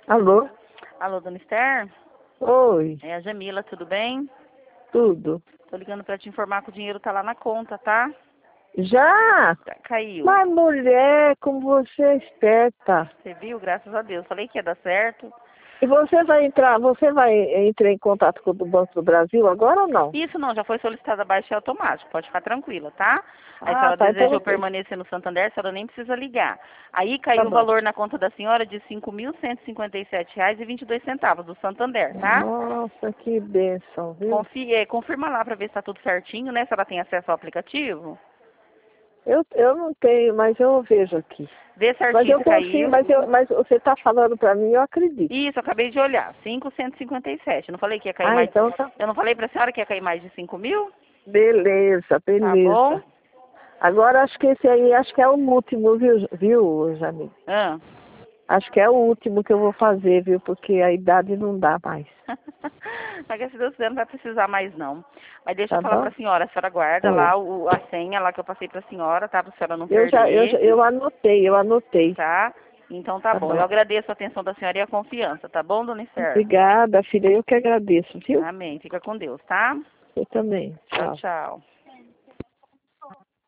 Alô? Alô, dona Esther? Oi, É a Jamila, tudo bem? tudo. Tô ligando pra te informar que o dinheiro tá lá na conta, tá? Já? Caiu. Mas mulher, como você é esperta. Você viu? Graças a Deus. Falei que ia dar certo. E você vai entrar em contato com o do Banco do Brasil agora ou não? Isso não, já foi solicitada baixa e automático. Pode ficar tranquila, tá? Aí se Ah, ela tá, então desejou você... permanecer no Santander, a senhora nem precisa ligar. Aí Tá caiu o bom. valor na conta da senhora de R$ 5.157,22 do Santander, tá? Nossa, que bênção, viu? Confirma lá pra ver se tá tudo certinho, né? Se ela tem acesso ao aplicativo. Eu não tenho, mas eu vejo aqui. Vê Mas certinho eu se confio, caiu. mas você tá falando pra mim, eu acredito. Isso, eu acabei de olhar. 5.157. Eu não falei que ia cair Ah, mais. então tá. Eu não falei pra senhora que ia cair mais de 5.000? Beleza, Tá bom? beleza. Agora acho que esse aí, acho que é o último, viu, Jamil? Ah. Acho que é o último que eu vou fazer, viu? Porque a idade não dá mais. Mas que se Deus quiser não vai precisar mais não. Mas deixa eu Tá falar bom? pra senhora. A senhora guarda Oi. lá a senha lá que eu passei pra senhora, tá? Pra senhora não Eu perder, eu anotei. tá? Então tá Tá bom. Eu bom. agradeço a atenção da senhora e a confiança, tá bom, dona Esther? Obrigada, filha. Eu que agradeço, viu? Amém. Fica com Deus, tá? Eu também. Tchau, Tchau. tchau.